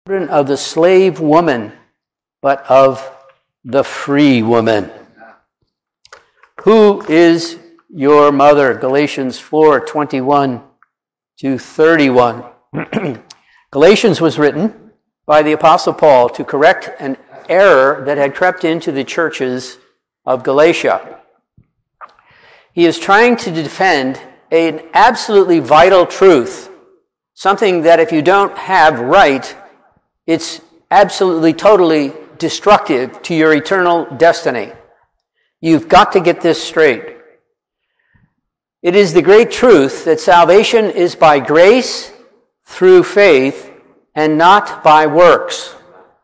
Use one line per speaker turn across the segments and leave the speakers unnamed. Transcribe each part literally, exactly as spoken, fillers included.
Children of the slave woman, but of the free woman. Who is your mother? Galatians four, twenty-one to thirty-one. Galatians was written by the Apostle Paul to correct an error that had crept into the churches of Galatia. He is trying to defend an absolutely vital truth, something that if you don't have right, it's absolutely, totally destructive to your eternal destiny. You've got to get this straight. It is the great truth that salvation is by grace through faith and not by works.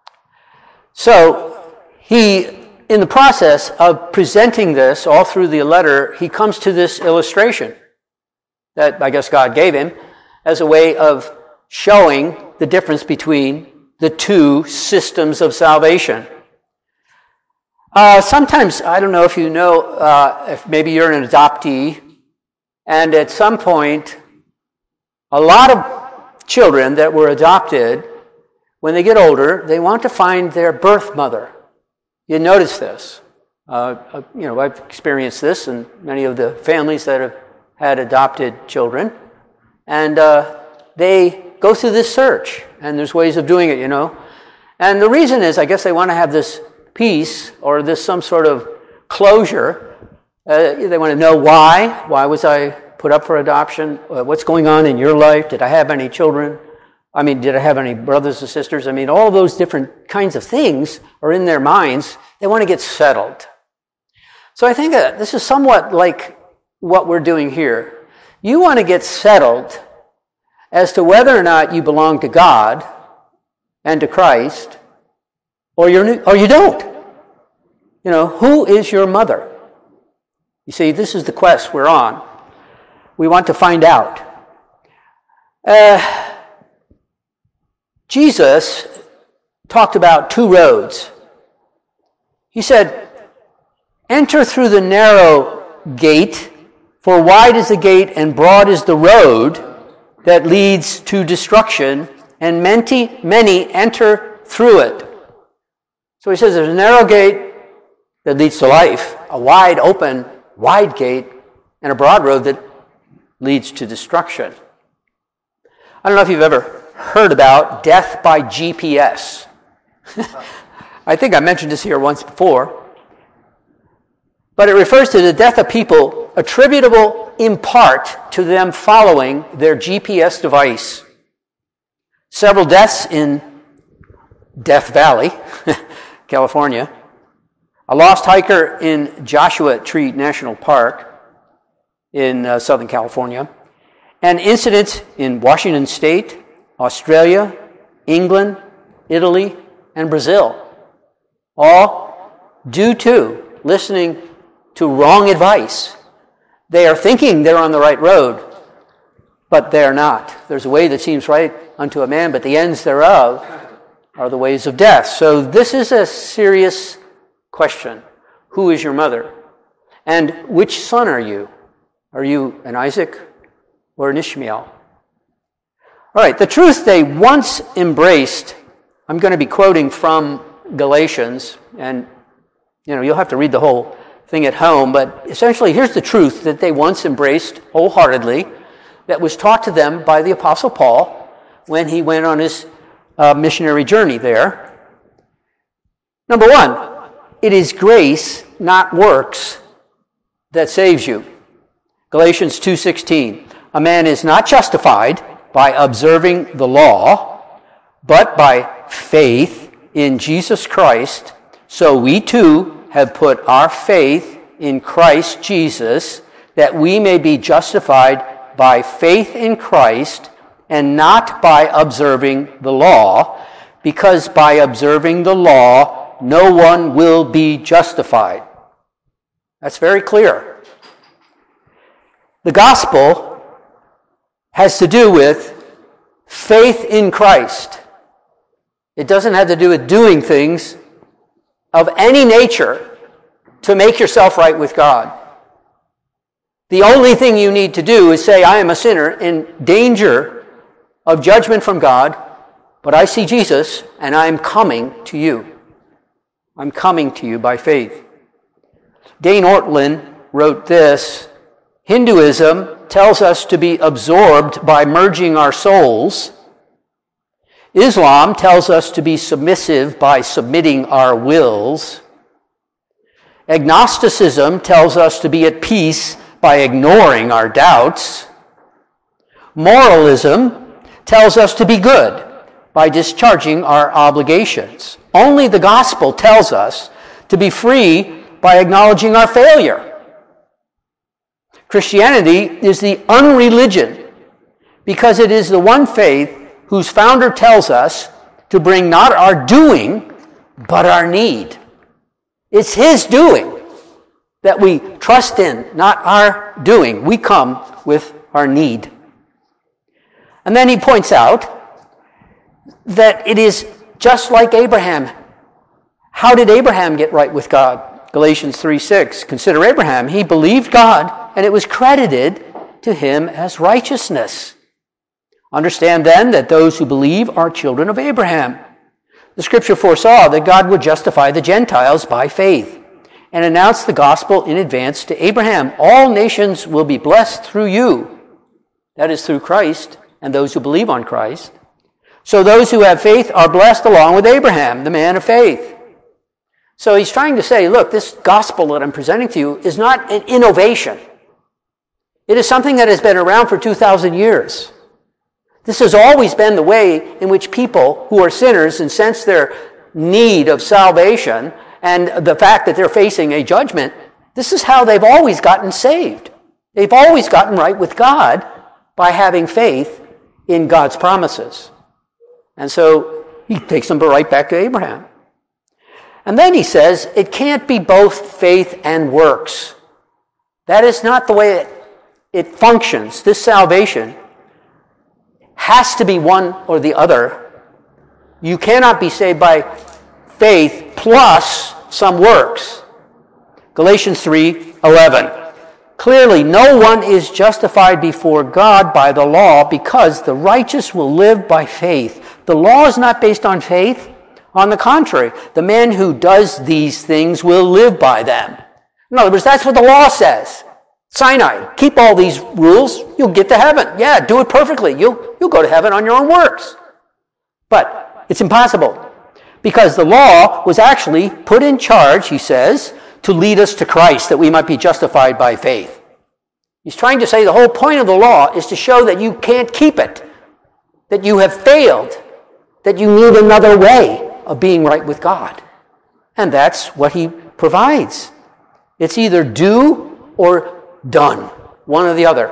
So, he, in the process of presenting this all through the letter, he comes to this illustration that I guess God gave him as a way of showing the difference between the two systems of salvation. Uh, sometimes, I don't know if you know, uh, if maybe you're an adoptee, and at some point, a lot of children that were adopted, when they get older, they want to find their birth mother. You notice this. Uh, you know, I've experienced this in many of the families that have had adopted children, and uh, they go through this search, and there's ways of doing it, you know. And the reason is, I guess they want to have this peace or this some sort of closure. Uh, they want to know why. Why was I put up for adoption? Uh, what's going on in your life? Did I have any children? I mean, did I have any brothers or sisters? I mean, all those different kinds of things are in their minds. They want to get settled. So I think that this is somewhat like what we're doing here. You want to get settled as to whether or not you belong to God and to Christ, or you or you don't. You know, who is your mother? You see, this is the quest we're on. We want to find out. Uh, Jesus talked about two roads. He said, "Enter through the narrow gate, for wide is the gate and broad is the road that leads to destruction, and many, many enter through it." So he says there's a narrow gate that leads to life, a wide open, wide gate, and a broad road that leads to destruction. I don't know if you've ever heard about death by G P S. I think I mentioned this here once before. But it refers to the death of people attributable in part to them following their G P S device. Several deaths in Death Valley, California. A lost hiker in Joshua Tree National Park in uh, Southern California. And incidents in Washington State, Australia, England, Italy, and Brazil. All due to listening to wrong advice. They are thinking they're on the right road, but they're not. There's a way that seems right unto a man, but the ends thereof are the ways of death. So this is a serious question. Who is your mother? And which son are you? Are you an Isaac or an Ishmael? All right, the truth they once embraced, I'm going to be quoting from Galatians, and you know, you'll have to read the whole thing at home, but essentially here's the truth that they once embraced wholeheartedly that was taught to them by the Apostle Paul when he went on his uh, missionary journey there. Number one, it is grace, not works, that saves you. Galatians two sixteen, a man is not justified by observing the law, but by faith in Jesus Christ. So we too have put our faith in Christ Jesus, that we may be justified by faith in Christ and not by observing the law, because by observing the law, no one will be justified. That's very clear. The gospel has to do with faith in Christ. It doesn't have to do with doing things of any nature to make yourself right with God. The only thing you need to do is say, I am a sinner in danger of judgment from God, But I see Jesus, and I'm coming to you. I'm coming to you by faith. Dane Ortlund wrote this: Hinduism tells us to be absorbed by merging our souls. Islam tells us to be submissive by submitting our wills. Agnosticism tells us to be at peace by ignoring our doubts. Moralism tells us to be good by discharging our obligations. Only the gospel tells us to be free by acknowledging our failure. Christianity is the unreligion because it is the one faith whose founder tells us to bring not our doing, but our need. It's his doing that we trust in, not our doing. We come with our need. And then he points out that it is just like Abraham. How did Abraham get right with God? Galatians three six. Consider Abraham. He believed God, and it was credited to him as righteousness. Understand then that those who believe are children of Abraham. The scripture foresaw that God would justify the Gentiles by faith and announce the gospel in advance to Abraham. All nations will be blessed through you. That is through Christ and those who believe on Christ. So those who have faith are blessed along with Abraham, the man of faith. So he's trying to say, look, this gospel that I'm presenting to you is not an innovation. It is something that has been around for two thousand years. This has always been the way in which people who are sinners and sense their need of salvation and the fact that they're facing a judgment, this is how they've always gotten saved. They've always gotten right with God by having faith in God's promises. And so he takes them right back to Abraham. And then he says, it can't be both faith and works. That is not the way it, it functions. This salvation has to be one or the other. You cannot be saved by faith plus some works. Galatians three eleven. Clearly, no one is justified before God by the law because the righteous will live by faith. The law is not based on faith. On the contrary, the man who does these things will live by them. In other words, that's what the law says. Sinai, keep all these rules, you'll get to heaven. Yeah, do it perfectly. You'll, you'll go to heaven on your own works. But it's impossible because the law was actually put in charge, he says, to lead us to Christ, that we might be justified by faith. He's trying to say the whole point of the law is to show that you can't keep it, that you have failed, that you need another way of being right with God. And that's what he provides. It's either do or done, one or the other.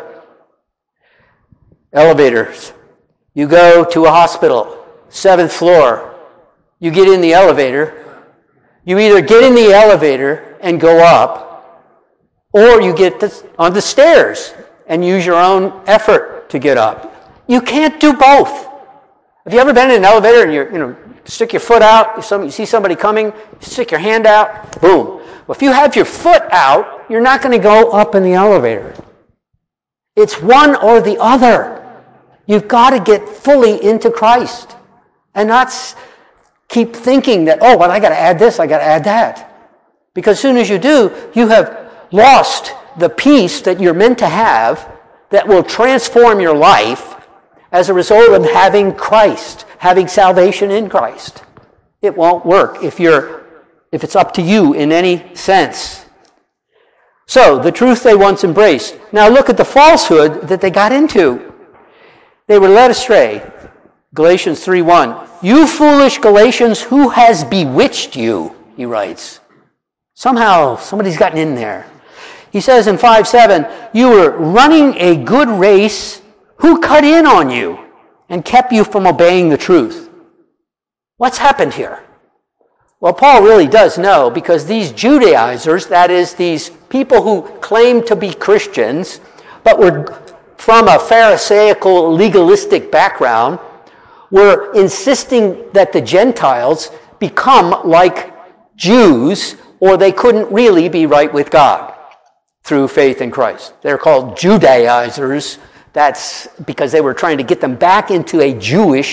Elevators. You go to a hospital, seventh floor. You get in the elevator. You either get in the elevator and go up, or you get on the stairs and use your own effort to get up. You can't do both. Have you ever been in an elevator and you're, you know, stick your foot out, you see somebody coming, stick your hand out, boom. Well, if you have your foot out, you're not going to go up in the elevator. It's one or the other. You've got to get fully into Christ and not keep thinking that, oh, well, I got to add this, I got to add that. Because as soon as you do, you have lost the peace that you're meant to have that will transform your life as a result of having Christ, having salvation in Christ. It won't work if you're if it's up to you in any sense. So, the truth they once embraced. Now look at the falsehood that they got into. They were led astray. Galatians three one. You foolish Galatians, who has bewitched you? He writes. Somehow, somebody's gotten in there. He says in five seven, you were running a good race. Who cut in on you and kept you from obeying the truth? What's happened here? Well, Paul really does know, because these Judaizers, that is, these people who claim to be Christians, but were from a Pharisaical, legalistic background, were insisting that the Gentiles become like Jews, or they couldn't really be right with God through faith in Christ. They're called Judaizers. That's because they were trying to get them back into a Jewish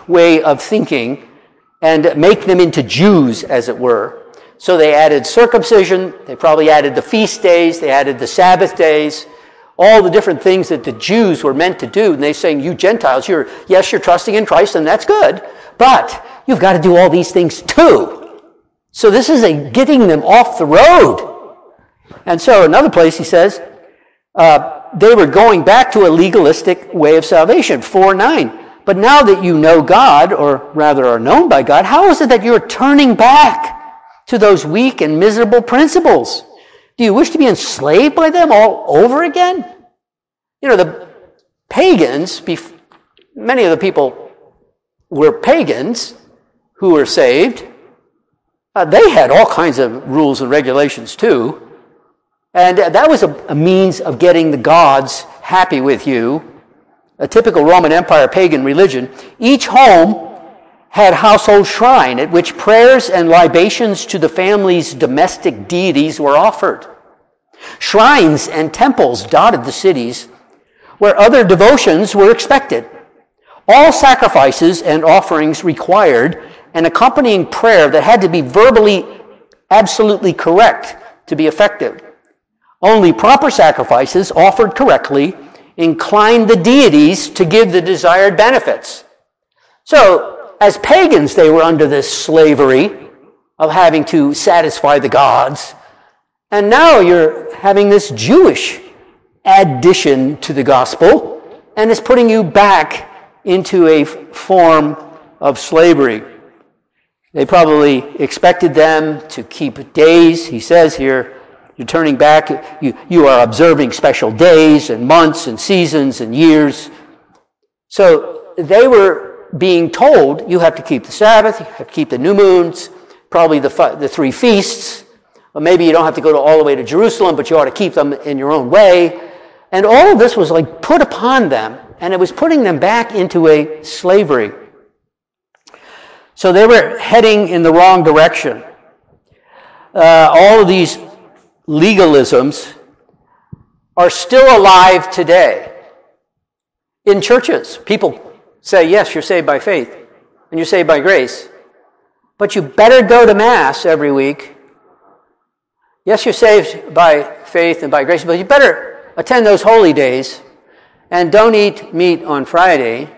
way of thinking and make them into Jews, as it were. So they added circumcision, they probably added the feast days, they added the Sabbath days, all the different things that the Jews were meant to do. And they're saying, you Gentiles, you're, yes, you're trusting in Christ, and that's good, but you've got to do all these things too. So this is a getting them off the road. And so another place he says, uh, they were going back to a legalistic way of salvation, four nine. But now that you know God, or rather are known by God, how is it that you're turning back to those weak and miserable principles? Do you wish to be enslaved by them all over again? You know, the pagans, many of the people were pagans who were saved. Uh, they had all kinds of rules and regulations too. And that was a, a means of getting the gods happy with you. A typical Roman Empire pagan religion. Each home had a household shrine at which prayers and libations to the family's domestic deities were offered. Shrines and temples dotted the cities where other devotions were expected. All sacrifices and offerings required an accompanying prayer that had to be verbally absolutely correct to be effective. Only proper sacrifices offered correctly inclined the deities to give the desired benefits. So, as pagans, they were under this slavery of having to satisfy the gods. And now you're having this Jewish addition to the gospel, and it's putting you back into a form of slavery. They probably expected them to keep days. He says here, you're turning back, you, you are observing special days and months and seasons and years. So they were being told, you have to keep the Sabbath, you have to keep the new moons, probably the, the three feasts. Or maybe you don't have to go to all the way to Jerusalem, but you ought to keep them in your own way. And all of this was like put upon them, and it was putting them back into a slavery. So they were heading in the wrong direction. Uh, all of these legalisms are still alive today. In churches, people say, yes, you're saved by faith, and you're saved by grace, but you better go to Mass every week. Yes, you're saved by faith and by grace, but you better attend those holy days and don't eat meat on Friday,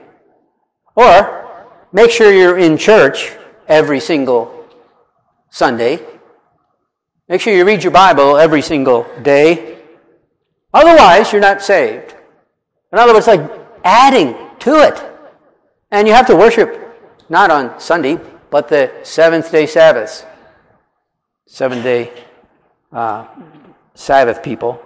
or make sure you're in church every single Sunday. Make sure you read your Bible every single day. Otherwise, you're not saved. In other words, like adding to it. And you have to worship not on Sunday, but the seventh day Sabbaths. Seven day uh, Sabbath people.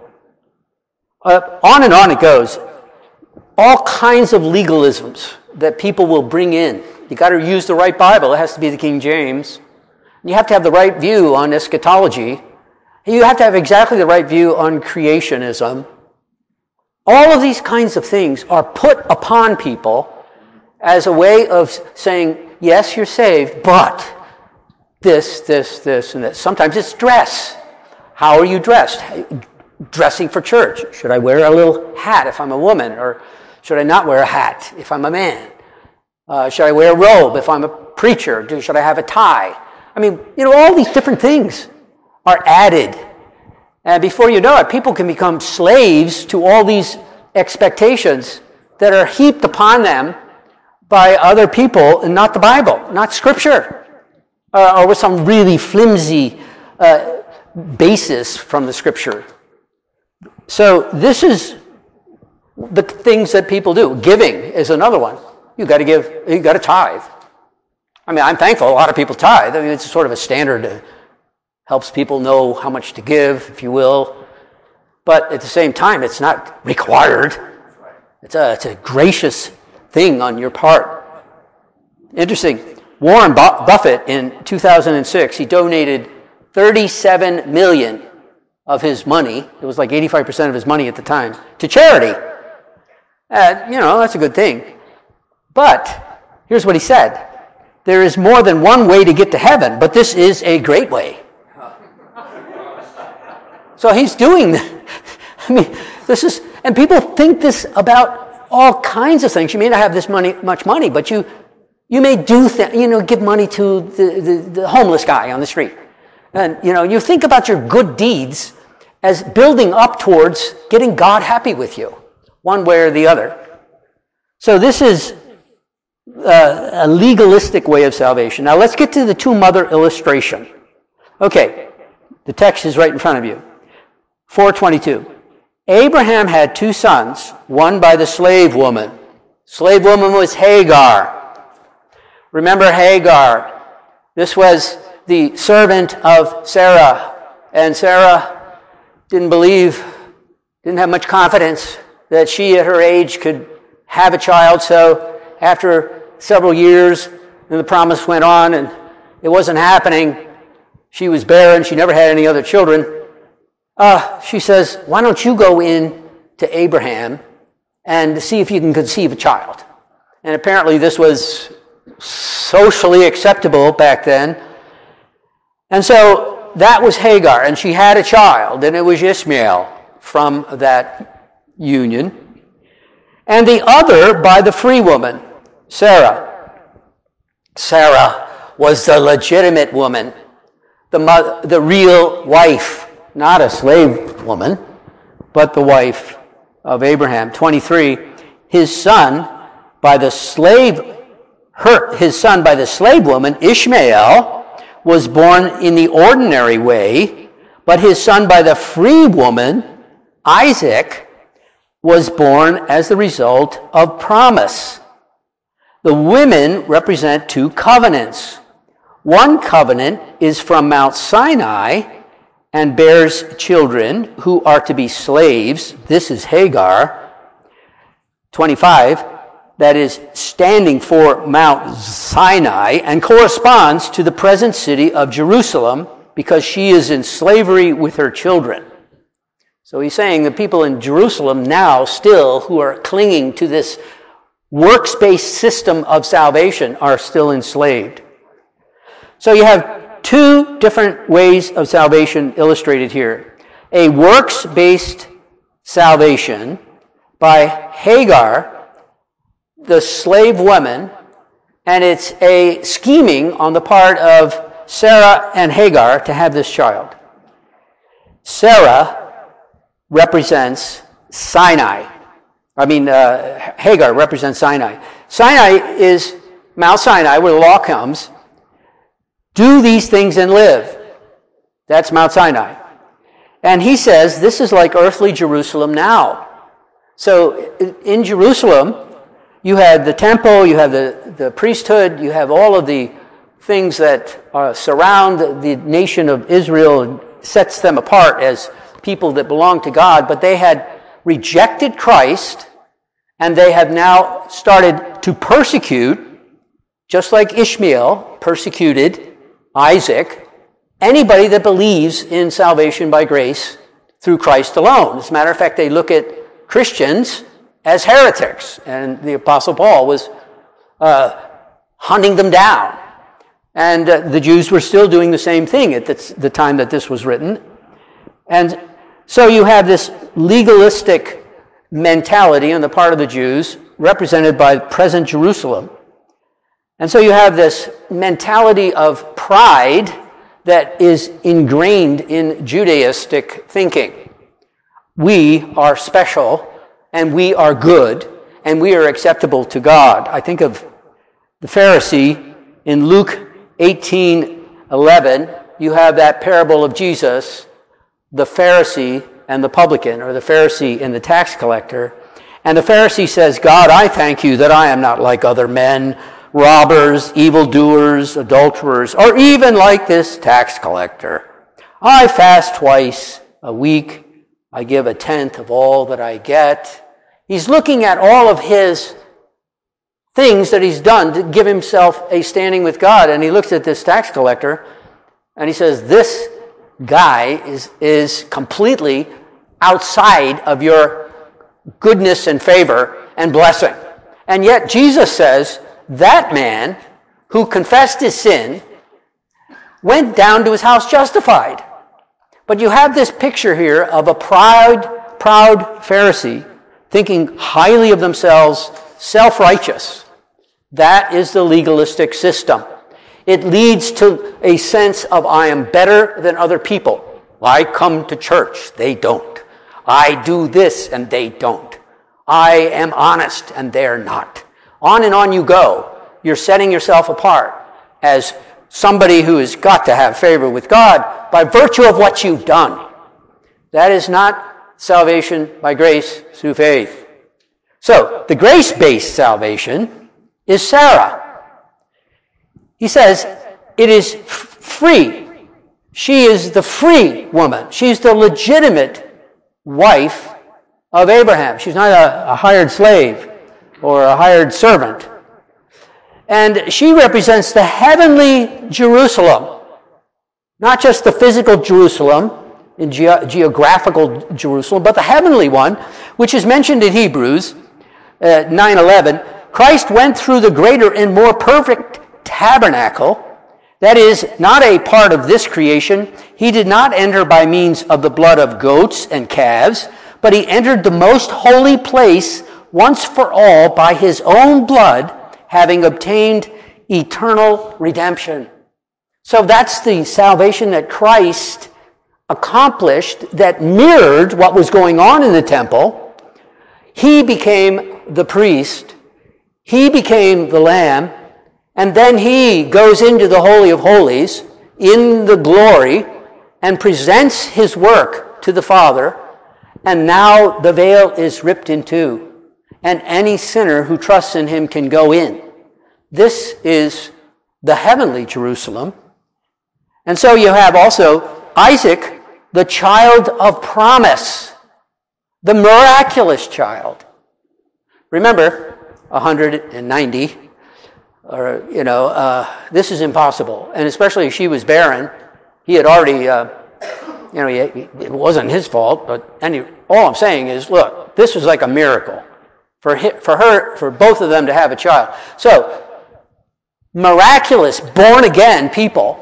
Uh, on and on it goes. All kinds of legalisms that people will bring in. You got to use the right Bible. It has to be the King James. You have to have the right view on eschatology. You have to have exactly the right view on creationism. All of these kinds of things are put upon people as a way of saying, yes, you're saved, but this, this, this, and this. Sometimes it's dress. How are you dressed? Dressing for church. Should I wear a little hat if I'm a woman? Or should I not wear a hat if I'm a man? Uh, should I wear a robe if I'm a preacher? Do, should I have a tie? I mean, you know, all these different things are added. And before you know it, people can become slaves to all these expectations that are heaped upon them by other people and not the Bible, not Scripture, uh, or with some really flimsy uh, basis from the Scripture. So this is the things that people do. Giving is another one. You got to give, you got to tithe. I mean, I'm thankful a lot of people tithe. I mean, it's sort of a standard. It helps people know how much to give, if you will. But at the same time, it's not required. It's a, it's a gracious thing on your part. Interesting. Warren Buffett in two thousand six, he donated thirty-seven million dollars of his money. It was like eighty-five percent of his money at the time, to charity. Uh, you know, that's a good thing. But here's what he said. There is more than one way to get to heaven, but this is a great way. So he's doing, I mean, this is, and people think this about all kinds of things. You may not have this money, much money, but you, You may do things, you know, give money to the, the, the homeless guy on the street. And, you know, you think about your good deeds as building up towards getting God happy with you, one way or the other. So this is uh, a legalistic way of salvation. Now let's get to the two-mother illustration. Okay, the text is right in front of you. four twenty-two. Abraham had two sons, one by the slave woman. Slave woman was Hagar. Remember Hagar. This was the servant of Sarah. And Sarah didn't believe, didn't have much confidence that she at her age could have a child. So after several years, and the promise went on and it wasn't happening, she was barren, she never had any other children. Uh, she says, why don't you go in to Abraham and see if you can conceive a child? And apparently this was socially acceptable back then. And so that was Hagar, and she had a child, and it was Ishmael from that union. And the other by the free woman, Sarah. Sarah was the legitimate woman, the mother, the real wife. Not a slave woman, but the wife of Abraham. twenty-three, his son by the slave, her, his son by the slave woman, Ishmael, was born in the ordinary way, but his son by the free woman, Isaac, was born as the result of promise. The women represent two covenants. One covenant is from Mount Sinai, and bears children who are to be slaves. This is Hagar. twenty-five, that is standing for Mount Sinai and corresponds to the present city of Jerusalem because she is in slavery with her children. So he's saying the people in Jerusalem now still who are clinging to this works-based system of salvation are still enslaved. So you have two different ways of salvation illustrated here. A works-based salvation by Hagar, the slave woman, and it's a scheming on the part of Sarah and Hagar to have this child. Sarah represents Sinai. I mean, uh, Hagar represents Sinai. Sinai is Mount Sinai, where the law comes. Do these things and live. That's Mount Sinai. And he says this is like earthly Jerusalem now. So in Jerusalem, you had the temple, you have the, the priesthood, you have all of the things that uh, surround the nation of Israel and sets them apart as people that belong to God. But they had rejected Christ, and they have now started to persecute, just like Ishmael persecuted Isaac, anybody that believes in salvation by grace through Christ alone. As a matter of fact, they look at Christians as heretics, and the Apostle Paul was uh, hunting them down. And uh, the Jews were still doing the same thing at the, the time that this was written. And so you have this legalistic mentality on the part of the Jews, represented by present Jerusalem. And so you have this mentality of pride that is ingrained in Judaistic thinking. We are special, and we are good, and we are acceptable to God. I think of the Pharisee in Luke eighteen eleven. You have that parable of Jesus, the Pharisee and the publican, or the Pharisee and the tax collector. And the Pharisee says, God, I thank you that I am not like other men, robbers, evildoers, adulterers, or even like this tax collector. I fast twice a week. I give a tenth of all that I get. He's looking at all of his things that he's done to give himself a standing with God. And he looks at this tax collector and he says, this guy is, is completely outside of your goodness and favor and blessing. And yet Jesus says, that man who confessed his sin went down to his house justified. But you have this picture here of a proud, proud Pharisee thinking highly of themselves, self-righteous. That is the legalistic system. It leads to a sense of I am better than other people. I come to church, they don't. I do this and they don't. I am honest and they're not. On and on you go. You're setting yourself apart as somebody who has got to have favor with God by virtue of what you've done. That is not salvation by grace through faith. So, the grace-based salvation is Sarah. He says, it is f- free. She is the free woman. She's the legitimate wife of Abraham. She's not a, a hired slave or a hired servant. And she represents the heavenly Jerusalem, not just the physical Jerusalem, in ge- geographical Jerusalem, but the heavenly one, which is mentioned in Hebrews uh, nine eleven. Christ went through the greater and more perfect tabernacle, that is, not a part of this creation. He did not enter by means of the blood of goats and calves, but he entered the most holy place once for all by his own blood, having obtained eternal redemption. So that's the salvation that Christ accomplished that mirrored what was going on in the temple. He became the priest. He became the lamb. And then he goes into the Holy of Holies in the glory and presents his work to the Father. And now the veil is ripped in two. And any sinner who trusts in him can go in. This is the heavenly Jerusalem. And so you have also Isaac, the child of promise, the miraculous child. Remember, one hundred ninety, or, you know, uh, this is impossible. And especially if she was barren, he had already, uh, you know, he, it wasn't his fault, but any, all I'm saying is, look, this was like a miracle for, he, for her, for both of them to have a child. So, miraculous, born-again people,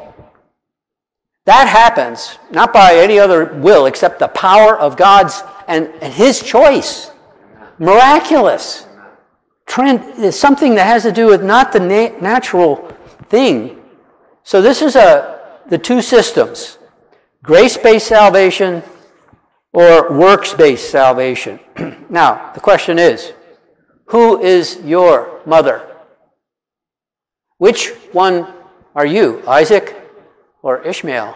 that happens not by any other will except the power of God's and, and his choice. Miraculous. Trend is something that has to do with not the na- natural thing. So this is a the two systems, grace-based salvation or works-based salvation. Now, the question is, who is your mother? Which one are you, Isaac or Ishmael?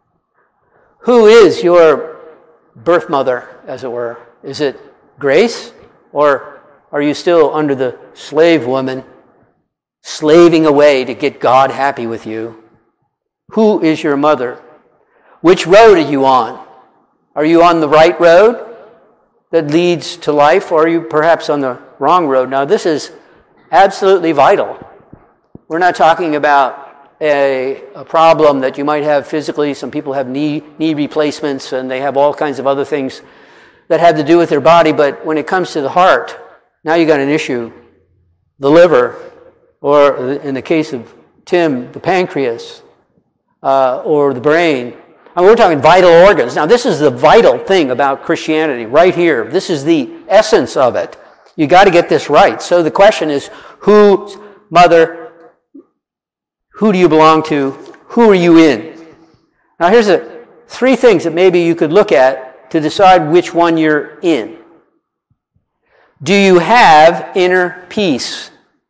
Who is your birth mother, as it were? Is it Grace, or are you still under the slave woman, slaving away to get God happy with you? Who is your mother? Which road are you on? Are you on the right road that leads to life, or are you perhaps on the wrong road? Now, this is absolutely vital. We're not talking about a, a problem that you might have physically. Some people have knee, knee replacements, and they have all kinds of other things that have to do with their body. But when it comes to the heart, now you got an issue. The liver, or in the case of Tim, the pancreas, uh, or the brain. I mean, we're talking vital organs. Now, this is the vital thing about Christianity right here. This is the essence of it. You got to get this right. So the question is, whose mother, who do you belong to? Who are you in? Now, here's a, three things that maybe you could look at to decide which one you're in. Do you have inner peace?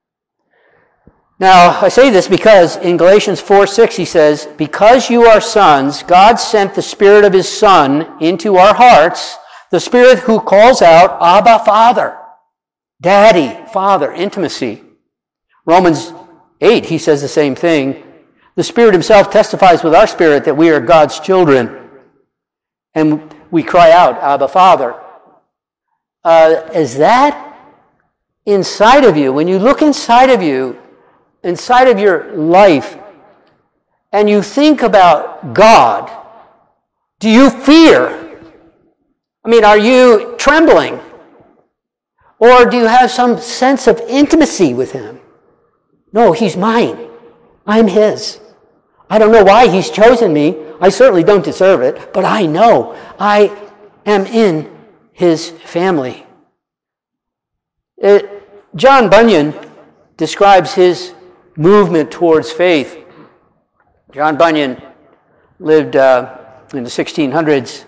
Now, I say this because in Galatians four six he says, because you are sons, God sent the Spirit of his Son into our hearts, the Spirit who calls out, Abba, Father. Daddy, Father, intimacy. Romans eight, he says the same thing. The Spirit himself testifies with our spirit that we are God's children. And we cry out, Abba, Father. Uh, is that inside of you? When you look inside of you, inside of your life, and you think about God, do you fear? I mean, are you trembling? Or do you have some sense of intimacy with him? No, he's mine. I'm his. I don't know why he's chosen me. I certainly don't deserve it, but I know I am in his family. It, John Bunyan describes his movement towards faith. John Bunyan lived uh, in the sixteen hundreds.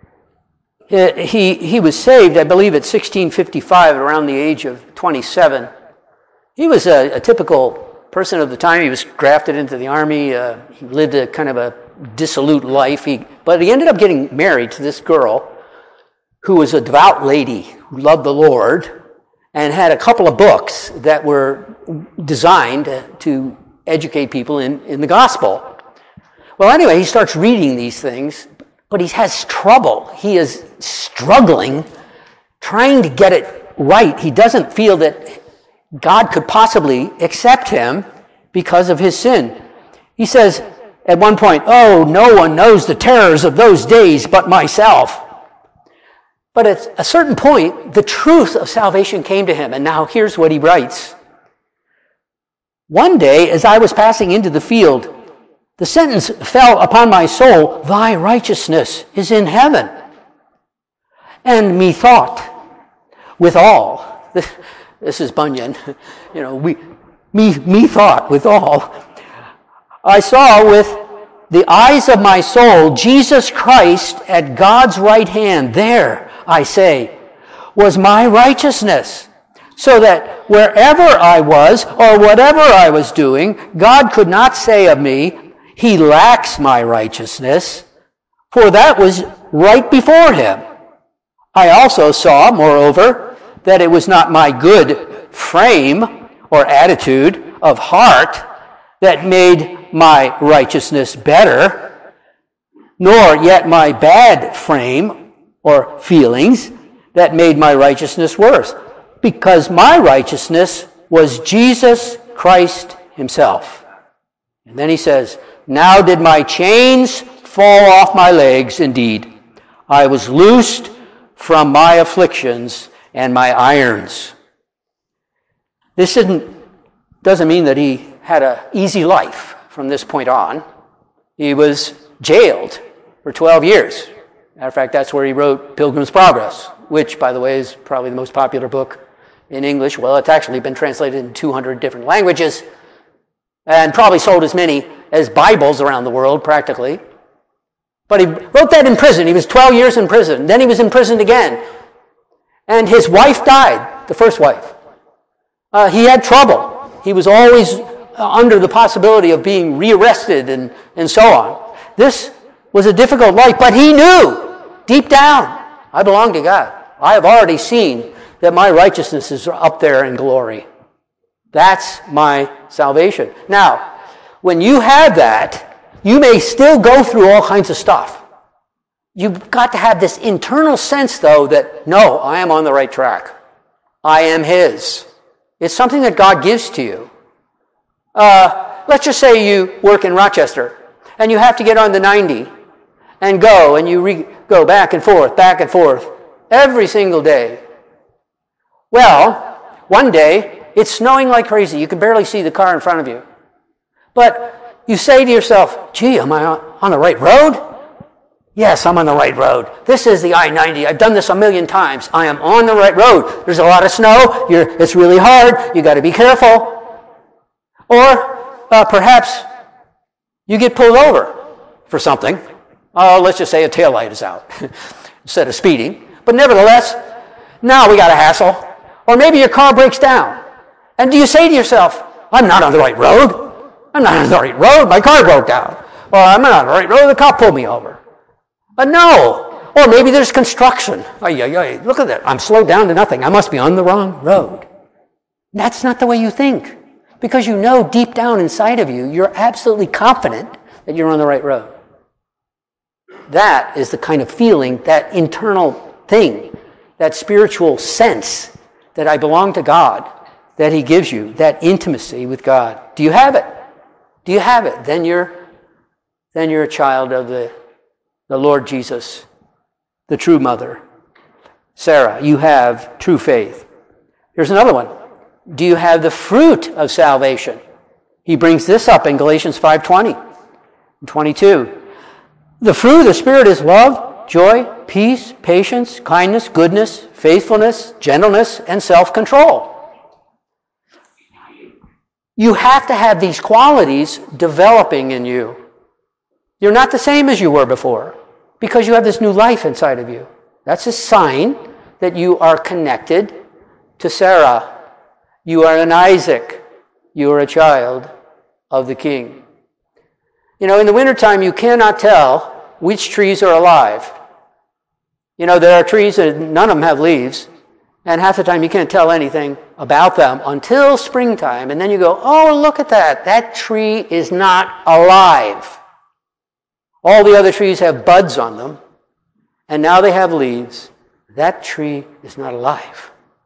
He, he was saved, I believe, at sixteen fifty-five, around the age of twenty-seven. He was a, a typical person of the time. He was drafted into the army. Uh, he lived a kind of a dissolute life. He, but he ended up getting married to this girl who was a devout lady who loved the Lord and had a couple of books that were designed to educate people in, in the gospel. Well, anyway, he starts reading these things, but he has trouble. He is struggling, trying to get it right. He doesn't feel that God could possibly accept him because of his sin. He says at one point, "Oh, no one knows the terrors of those days but myself." But at a certain point, the truth of salvation came to him. And now here's what he writes. "One day, as I was passing into the field, the sentence fell upon my soul, 'Thy righteousness is in heaven.' And methought, withal," this, this is Bunyan, you know, we, me, methought, withal, "I saw with the eyes of my soul Jesus Christ at God's right hand. There, I say, was my righteousness, so that wherever I was or whatever I was doing, God could not say of me, 'He lacks my righteousness,' for that was right before him. I also saw, moreover, that it was not my good frame or attitude of heart that made my righteousness better, nor yet my bad frame or feelings that made my righteousness worse, because my righteousness was Jesus Christ himself." And then he says, "Now did my chains fall off my legs, indeed. I was loosed from my afflictions and my irons." This isn't, doesn't mean that he had an easy life from this point on. He was jailed for twelve years. Matter of fact, that's where he wrote Pilgrim's Progress, which, by the way, is probably the most popular book in English. Well, it's actually been translated in two hundred different languages and probably sold as many as Bibles around the world, practically. But he wrote that in prison. He was twelve years in prison. Then he was imprisoned again. And his wife died, the first wife. Uh, he had trouble. He was always under the possibility of being rearrested and, and so on. This was a difficult life, but he knew deep down, I belong to God. I have already seen that my righteousness is up there in glory. That's my salvation. Now, when you have that, you may still go through all kinds of stuff. You've got to have this internal sense, though, that, no, I am on the right track. I am his. It's something that God gives to you. Uh, let's just say you work in Rochester, and you have to get on the ninety and go, and you re- go back and forth, back and forth, every single day. Well, one day, it's snowing like crazy. You can barely see the car in front of you. But you say to yourself, "Gee, am I on the right road?" Yes, I'm on the right road. This is the I ninety. I've done this a million times. I am on the right road. There's a lot of snow. You're, it's really hard. You got to be careful. Or uh, perhaps you get pulled over for something. Oh, let's just say a taillight is out instead of speeding. But nevertheless, now we got a hassle. Or maybe your car breaks down. And do you say to yourself, "I'm not on the right road. I'm not on the right road. My car broke down." Or, "I'm not on the right road. The cop pulled me over." But no. Or maybe there's construction. Ay, ay, ay. Look at that. I'm slowed down to nothing. I must be on the wrong road. That's not the way you think. Because you know deep down inside of you, you're absolutely confident that you're on the right road. That is the kind of feeling, that internal thing, that spiritual sense that I belong to God, that he gives you, that intimacy with God. Do you have it? Do you have it? Then you're, then you're a child of the, the Lord Jesus, the true mother. Sarah, you have true faith. Here's another one. Do you have the fruit of salvation? He brings this up in Galatians five twenty and twenty-two. The fruit of the Spirit is love, joy, peace, patience, kindness, goodness, faithfulness, gentleness, and self-control. You have to have these qualities developing in you. You're not the same as you were before because you have this new life inside of you. That's a sign that you are connected to Sarah. You are an Isaac. You are a child of the King. You know, in the wintertime, you cannot tell which trees are alive. You know, there are trees that none of them have leaves, and half the time you can't tell anything about them until springtime, and then you go, oh, look at that. That tree is not alive. All the other trees have buds on them, and now they have leaves. That tree is not alive.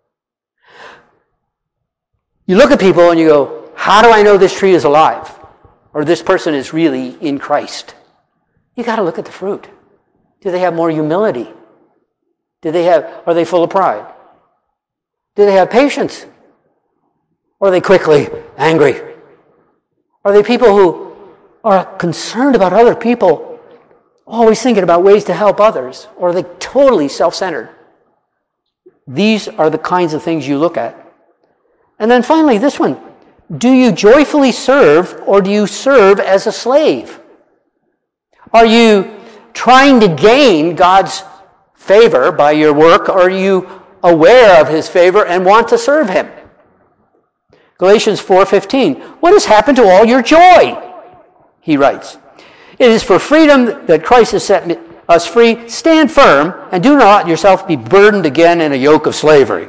You look at people and you go, how do I know this tree is alive? Or this person is really in Christ? You got to look at the fruit. Do they have more humility? Do they have, are they full of pride? Do they have patience? Or are they quickly angry? Are they people who are concerned about other people, always thinking about ways to help others? Or are they totally self-centered? These are the kinds of things you look at. And then finally, this one. Do you joyfully serve, or do you serve as a slave? Are you trying to gain God's favor by your work, or are you aware of his favor and want to serve him? Galatians four fifteen. What has happened to all your joy? He writes. It is for freedom that Christ has set us free. Stand firm and do not yourself be burdened again in a yoke of slavery.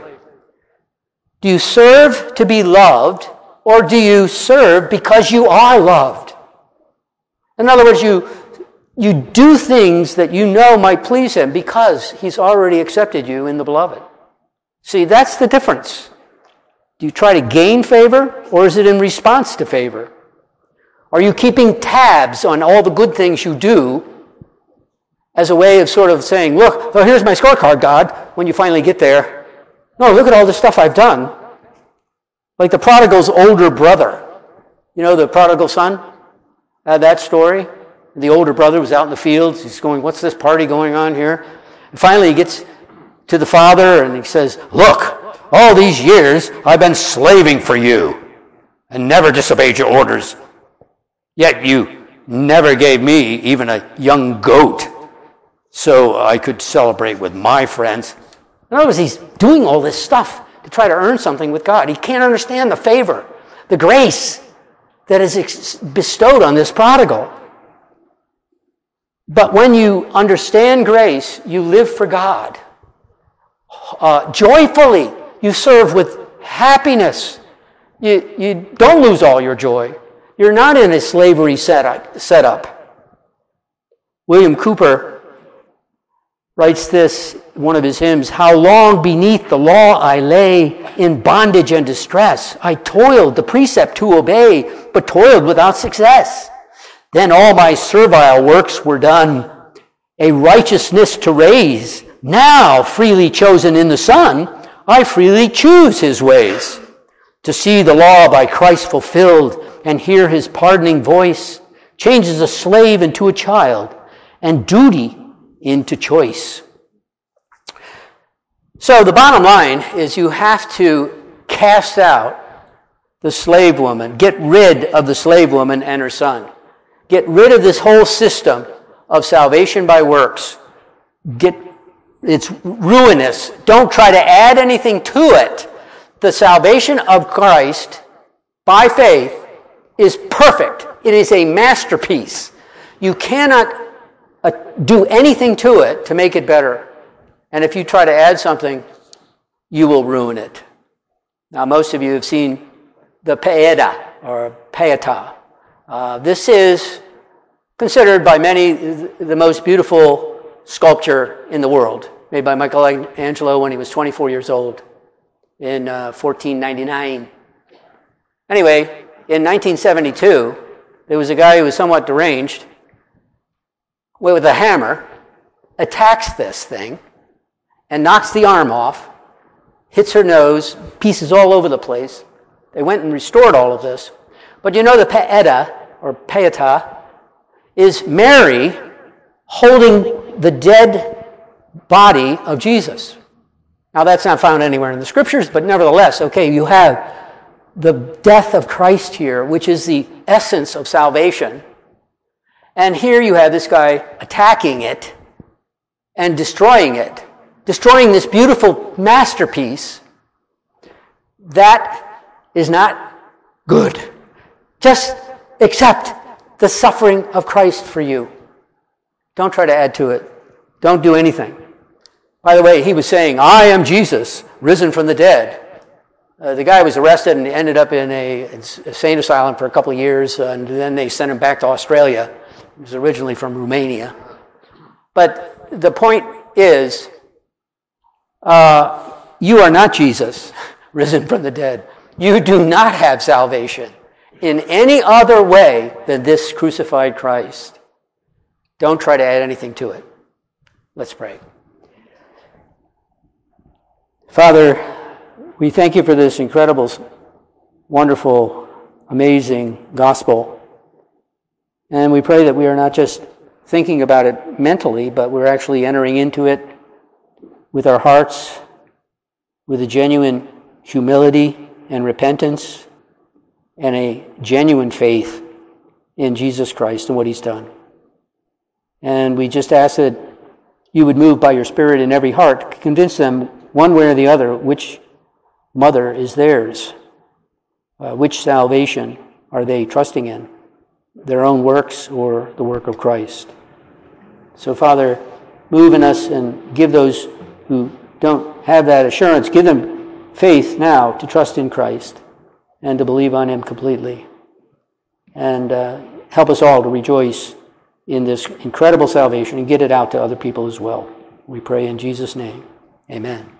Do you serve to be loved, or do you serve because you are loved? In other words, you, you do things that you know might please him because he's already accepted you in the beloved. See, that's the difference. Do you try to gain favor, or is it in response to favor? Are you keeping tabs on all the good things you do as a way of sort of saying, look, oh, here's my scorecard, God, when you finally get there. No, look at all the stuff I've done. Like the prodigal's older brother. You know, the prodigal son? Uh, that story. The older brother was out in the fields. He's going, what's this party going on here? And finally he gets to the father and he says, look, all these years I've been slaving for you and never disobeyed your orders. Yet you never gave me even a young goat so I could celebrate with my friends. In other words, he's doing all this stuff to try to earn something with God. He can't understand the favor, the grace that is ex- bestowed on this prodigal. But when you understand grace, you live for God. Uh, joyfully, you serve with happiness. You, you don't lose all your joy. You're not in a slavery setup. setup. William Cooper writes this, one of his hymns, how long beneath the law I lay in bondage and distress. I toiled the precept to obey, but toiled without success. Then all my servile works were done, a righteousness to raise. Now, freely chosen in the Son, I freely choose his ways. To see the law by Christ fulfilled and hear his pardoning voice changes a slave into a child and duty into choice. So the bottom line is you have to cast out the slave woman, get rid of the slave woman and her son. Get rid of this whole system of salvation by works. Get, it's ruinous. Don't try to add anything to it. The salvation of Christ by faith is perfect. It is a masterpiece. You cannot uh, do anything to it to make it better. And if you try to add something, you will ruin it. Now, most of you have seen the Pieta or Pieta. Uh, this is considered by many the most beautiful sculpture in the world, made by Michelangelo when he was twenty-four years old in uh, fourteen ninety-nine. Anyway, in nineteen seventy-two, there was a guy who was somewhat deranged with a hammer, attacks this thing, and knocks the arm off, hits her nose, pieces all over the place. They went and restored all of this. But you know the Pieta, or Pieta, is Mary holding the dead body of Jesus. Now that's not found anywhere in the scriptures, but nevertheless, okay, you have the death of Christ here, which is the essence of salvation. And here you have this guy attacking it and destroying it, destroying this beautiful masterpiece. That is not good. Just accept the suffering of Christ for you. Don't try to add to it. Don't do anything. By the way, he was saying, I am Jesus, risen from the dead. Uh, the guy was arrested and ended up in a insane asylum for a couple of years, uh, and then they sent him back to Australia. He was originally from Romania. But the point is, uh, you are not Jesus, risen from the dead. You do not have salvation in any other way than this crucified Christ. Don't try to add anything to it. Let's pray. Father, we thank you for this incredible, wonderful, amazing gospel. And we pray that we are not just thinking about it mentally, but we're actually entering into it with our hearts, with a genuine humility and repentance, and a genuine faith in Jesus Christ and what he's done. And we just ask that you would move by your Spirit in every heart, convince them one way or the other which mother is theirs, uh, which salvation are they trusting in, their own works or the work of Christ. So, Father, move in us and give those who don't have that assurance, give them faith now to trust in Christ and to believe on him completely. And uh, help us all to rejoice in this incredible salvation and get it out to other people as well. We pray in Jesus' name. Amen.